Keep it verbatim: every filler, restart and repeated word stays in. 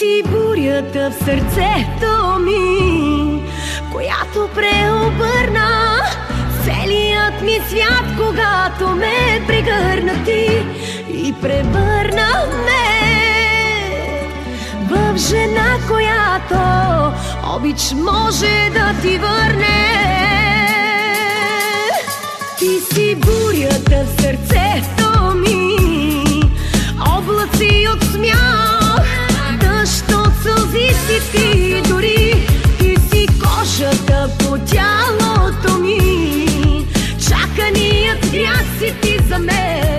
си бурята в сърцето ми, която преобърна целият ми свят, когато ме прегърна ти и превърна ме в жена, която обич може да ти върне. Ти си бурята в сърцето ми, облаци от смях, дъжд от сълзи си ти, дори ти си кожата по тялото ми, чаканият грях си ти за мен.